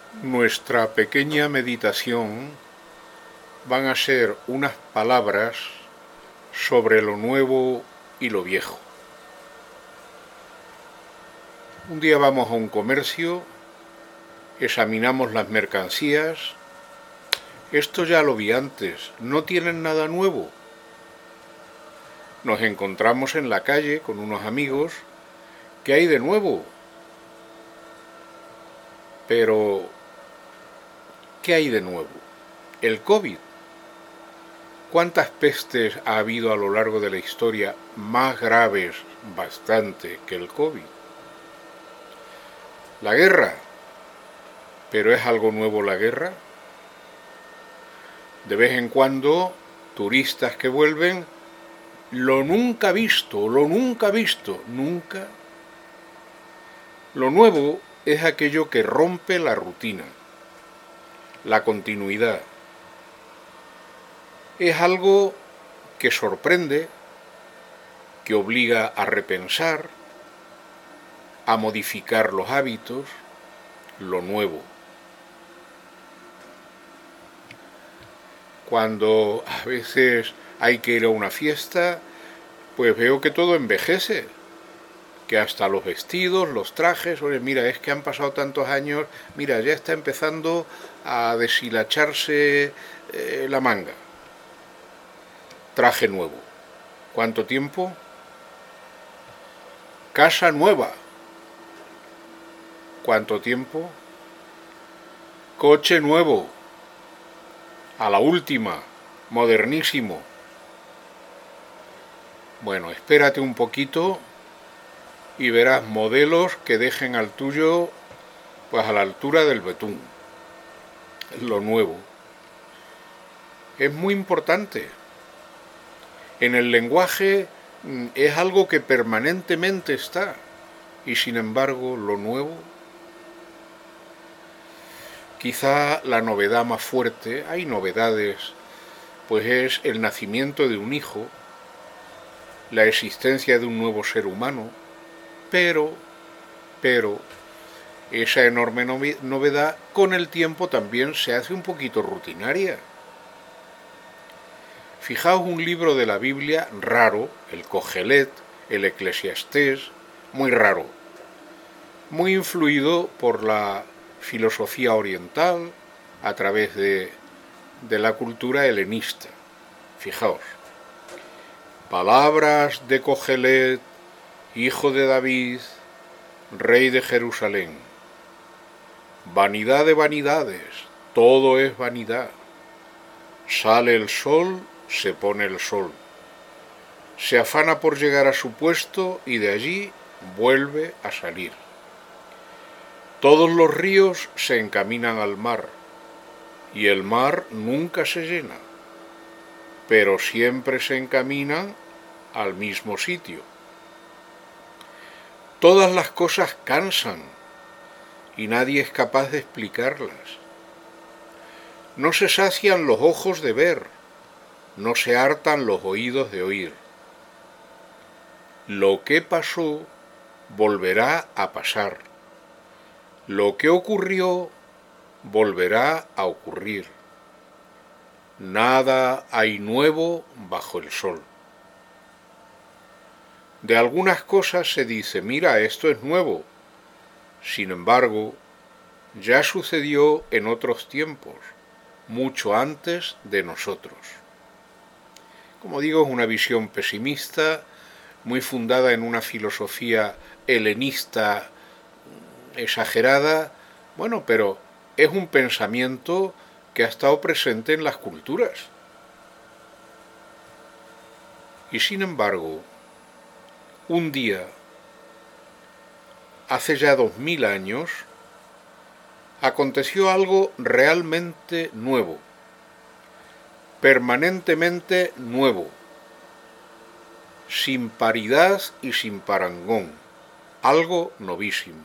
Nuestra pequeña meditación van a ser unas palabras sobre lo nuevo y lo viejo. Un día vamos a un comercio, examinamos las mercancías. Esto ya lo vi antes, no tienen nada nuevo. Nos encontramos en la calle con unos amigos. ¿Qué hay de nuevo? Pero, ¿qué hay de nuevo? El COVID. ¿Cuántas pestes ha habido a lo largo de la historia más graves, bastante, que el COVID? La guerra. ¿Pero es algo nuevo la guerra? De vez en cuando, turistas que vuelven, lo nunca visto, nunca. Lo nuevo es aquello que rompe la rutina, la continuidad. Es algo que sorprende, que obliga a repensar, a modificar los hábitos, lo nuevo. Cuando a veces hay que ir a una fiesta, pues veo que todo envejece, que hasta los vestidos, los trajes, oye, mira, es que han pasado tantos años, mira, ya está empezando a deshilacharse la manga. Traje nuevo. ¿Cuánto tiempo? Casa nueva. ¿Cuánto tiempo? Coche nuevo. A la última. Modernísimo. Bueno, espérate un poquito y verás modelos que dejen al tuyo pues a la altura del betún. Lo nuevo. Es muy importante. En el lenguaje es algo que permanentemente está, y sin embargo lo nuevo, quizá la novedad más fuerte, hay novedades, pues es el nacimiento de un hijo, la existencia de un nuevo ser humano, pero esa enorme novedad con el tiempo también se hace un poquito rutinaria. Fijaos un libro de la Biblia raro, el Cogelet, el Eclesiastés, muy raro, muy influido por la filosofía oriental a través de la cultura helenista. Fijaos, palabras de Cogelet, hijo de David, rey de Jerusalén. Vanidad de vanidades, todo es vanidad. Sale el sol, se pone el sol. Se afana por llegar a su puesto y de allí vuelve a salir. Todos los ríos se encaminan al mar y el mar nunca se llena, pero siempre se encaminan al mismo sitio. Todas las cosas cansan y nadie es capaz de explicarlas. No se sacian los ojos de ver, no se hartan los oídos de oír. Lo que pasó volverá a pasar. Lo que ocurrió volverá a ocurrir. Nada hay nuevo bajo el sol. De algunas cosas se dice, mira, esto es nuevo. Sin embargo, ya sucedió en otros tiempos, mucho antes de nosotros. Como digo, es una visión pesimista, muy fundada en una filosofía helenista exagerada, bueno, pero es un pensamiento que ha estado presente en las culturas. Y sin embargo, un día, hace ya 2000 años, aconteció algo realmente nuevo, permanentemente nuevo, sin paridad y sin parangón, algo novísimo.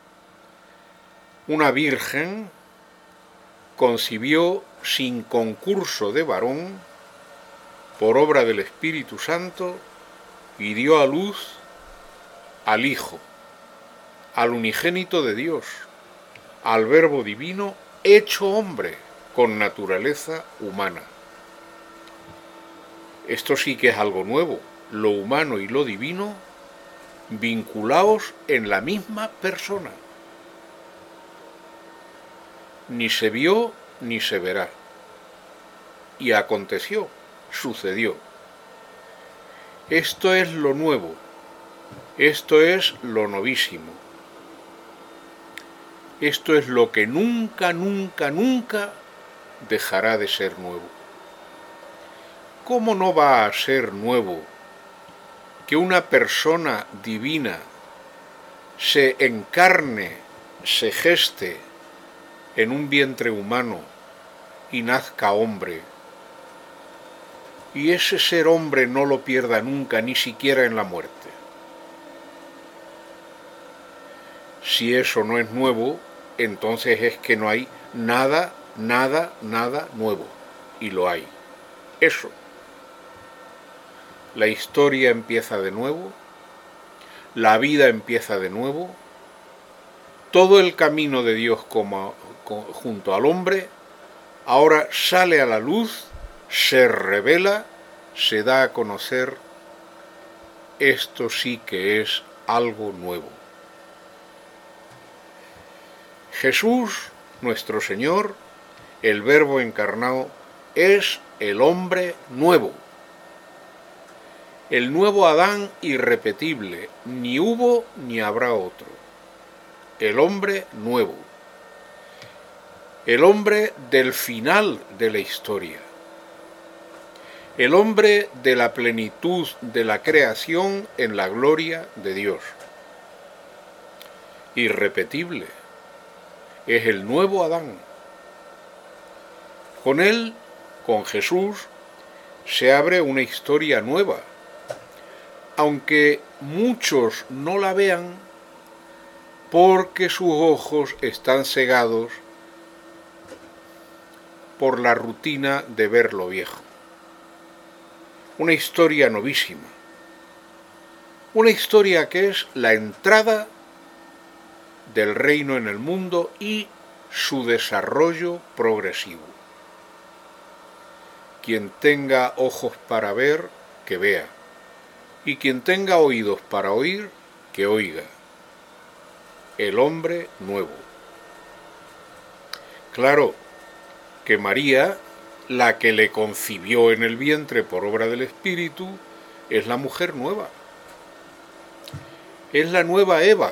Una virgen concibió sin concurso de varón, por obra del Espíritu Santo, y dio a luz al Hijo, al unigénito de Dios, al Verbo divino hecho hombre con naturaleza humana. Esto sí que es algo nuevo, lo humano y lo divino vinculados en la misma persona. Ni se vio ni se verá. Y aconteció, sucedió. Esto es lo nuevo, esto es lo novísimo. Esto es lo que nunca, nunca, nunca dejará de ser nuevo. ¿Cómo no va a ser nuevo que una persona divina se encarne, se geste en un vientre humano y nazca hombre? Y ese ser hombre no lo pierda nunca, ni siquiera en la muerte. Si eso no es nuevo, entonces es que no hay nada, nada, nada nuevo. Y lo hay. Eso. La historia empieza de nuevo, la vida empieza de nuevo, todo el camino de Dios junto al hombre ahora sale a la luz, se revela, se da a conocer. Esto sí que es algo nuevo. Jesús, nuestro Señor, el Verbo encarnado, es el hombre nuevo. El nuevo Adán irrepetible, ni hubo ni habrá otro. El hombre nuevo. El hombre del final de la historia. El hombre de la plenitud de la creación en la gloria de Dios. Irrepetible. Es el nuevo Adán. Con él, con Jesús, se abre una historia nueva. Aunque muchos no la vean porque sus ojos están cegados por la rutina de ver lo viejo. Una historia novísima. Una historia que es la entrada del reino en el mundo y su desarrollo progresivo. Quien tenga ojos para ver, que vea. Y quien tenga oídos para oír, que oiga. El hombre nuevo. Claro que María, la que le concibió en el vientre por obra del Espíritu, es la mujer nueva. Es la nueva Eva,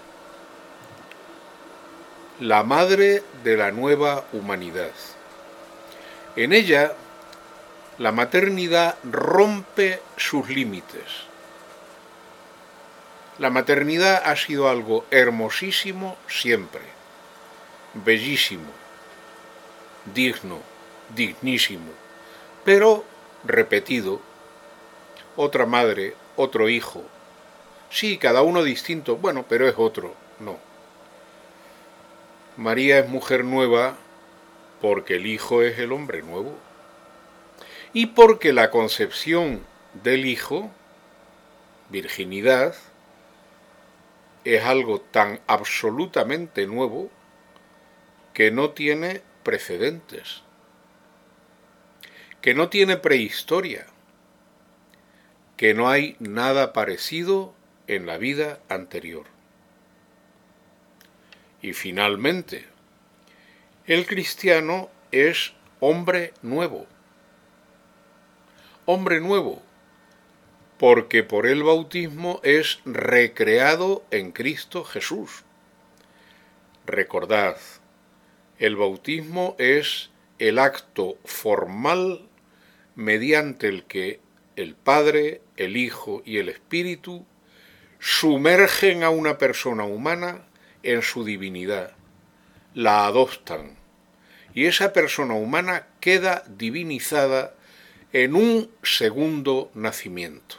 la madre de la nueva humanidad. En ella, la maternidad rompe sus límites. La maternidad ha sido algo hermosísimo siempre, bellísimo, digno, dignísimo, pero repetido. Otra madre, otro hijo. Sí, cada uno distinto, bueno, pero es otro, no. María es mujer nueva porque el Hijo es el hombre nuevo. Y porque la concepción del Hijo, virginidad, es algo tan absolutamente nuevo que no tiene precedentes, que no tiene prehistoria, que no hay nada parecido en la vida anterior. Y finalmente, el cristiano es hombre nuevo. Hombre nuevo, porque por el bautismo es recreado en Cristo Jesús. Recordad, el bautismo es el acto formal mediante el que el Padre, el Hijo y el Espíritu sumergen a una persona humana en su divinidad, la adoptan, y esa persona humana queda divinizada en un segundo nacimiento.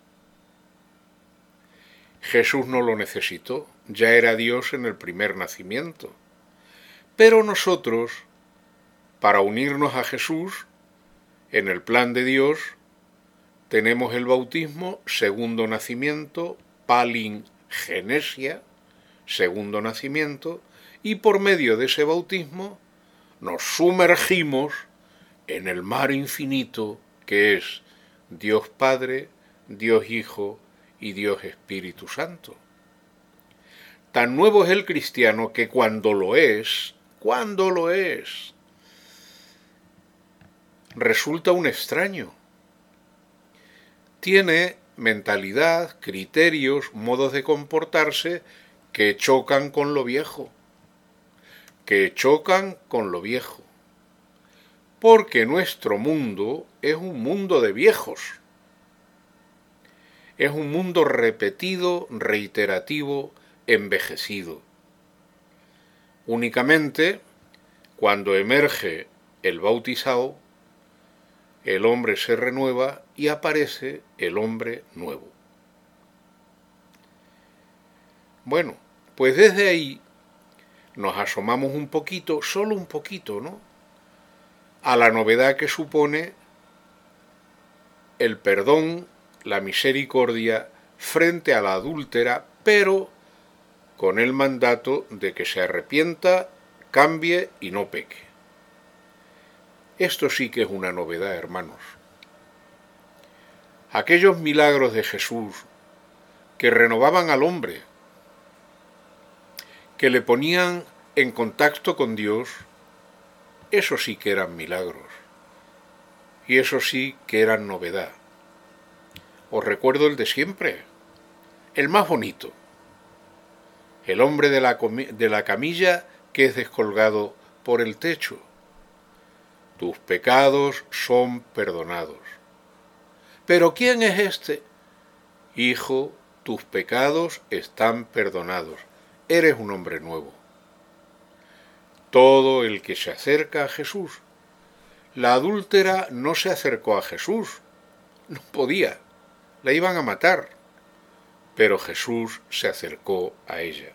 Jesús no lo necesitó, ya era Dios en el primer nacimiento. Pero nosotros, para unirnos a Jesús, en el plan de Dios, tenemos el bautismo, segundo nacimiento, palingenesia, segundo nacimiento, y por medio de ese bautismo nos sumergimos en el mar infinito que es Dios Padre, Dios Hijo y Dios Espíritu Santo. Tan nuevo es el cristiano que cuando lo es, resulta un extraño. Tiene mentalidad, criterios, modos de comportarse que chocan con lo viejo. Porque nuestro mundo es un mundo de viejos. Es un mundo repetido, reiterativo, envejecido. Únicamente cuando emerge el bautizado, el hombre se renueva y aparece el hombre nuevo. Bueno, pues desde ahí nos asomamos un poquito, solo un poquito, ¿no?, a la novedad que supone el perdón, la misericordia frente a la adúltera, pero con el mandato de que se arrepienta, cambie y no peque. Esto sí que es una novedad, hermanos. Aquellos milagros de Jesús que renovaban al hombre, que le ponían en contacto con Dios, eso sí que eran milagros. Y eso sí que eran novedad. Os recuerdo el de siempre, el más bonito. El hombre de la camilla que es descolgado por el techo. Tus pecados son perdonados. ¿Pero quién es este? Hijo, tus pecados están perdonados. Eres un hombre nuevo. Todo el que se acerca a Jesús. La adúltera no se acercó a Jesús. No podía. La iban a matar. Pero Jesús se acercó a ella.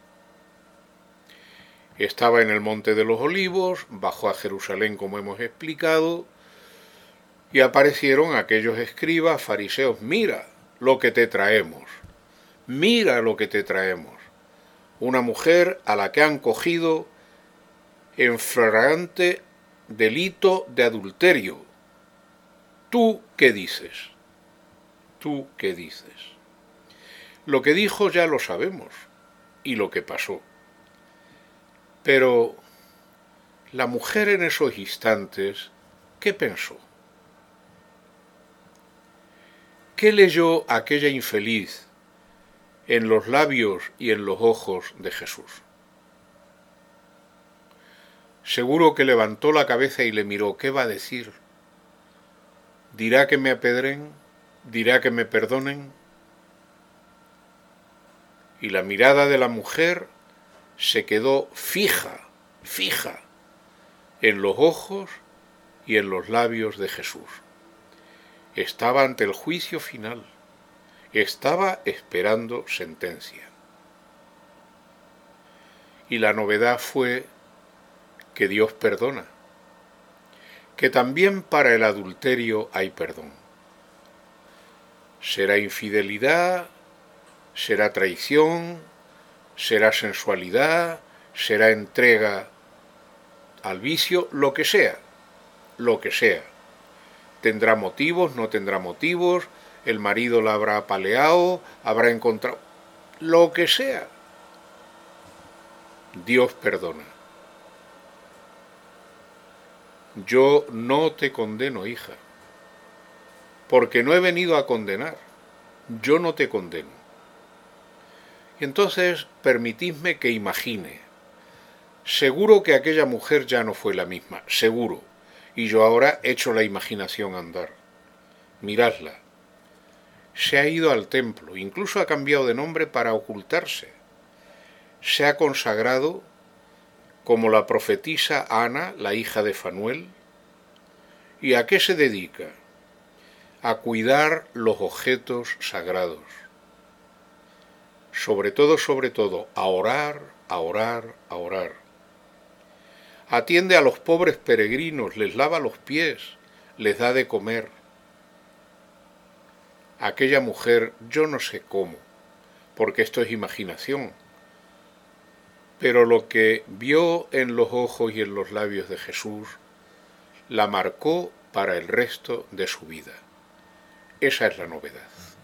Estaba en el Monte de los Olivos, bajó a Jerusalén como hemos explicado, y aparecieron aquellos escribas, fariseos. Mira lo que te traemos. Mira lo que te traemos. Una mujer a la que han cogido en flagrante delito de adulterio. ¿Tú qué dices? ¿Tú qué dices? Lo que dijo ya lo sabemos, y lo que pasó. Pero la mujer en esos instantes, ¿qué pensó? ¿Qué leyó aquella infeliz en los labios y en los ojos de Jesús? Seguro que levantó la cabeza y le miró. ¿Qué va a decir? ¿Dirá que me apedren? ¿Dirá que me perdonen? Y la mirada de la mujer se quedó fija en los ojos y en los labios de Jesús. Estaba ante el juicio final. Estaba esperando sentencia. Y la novedad fue que Dios perdona, que también para el adulterio hay perdón. Será infidelidad, será traición, será sensualidad, será entrega al vicio, lo que sea. Tendrá motivos, no tendrá motivos, el marido la habrá apaleado, habrá encontrado, lo que sea. Dios perdona. Yo no te condeno, hija, porque no he venido a condenar. Yo no te condeno. Y entonces permitidme que imagine. Seguro que aquella mujer ya no fue la misma, seguro. Y yo ahora echo la imaginación a andar. Miradla. Se ha ido al templo, incluso ha cambiado de nombre para ocultarse. Se ha consagrado como la profetisa Ana, la hija de Fanuel. ¿Y a qué se dedica? A cuidar los objetos sagrados. Sobre todo, a orar. Atiende a los pobres peregrinos, les lava los pies, les da de comer. Aquella mujer, yo no sé cómo, porque esto es imaginación, Pero lo que vio en los ojos y en los labios de Jesús la marcó para el resto de su vida. Esa es la novedad.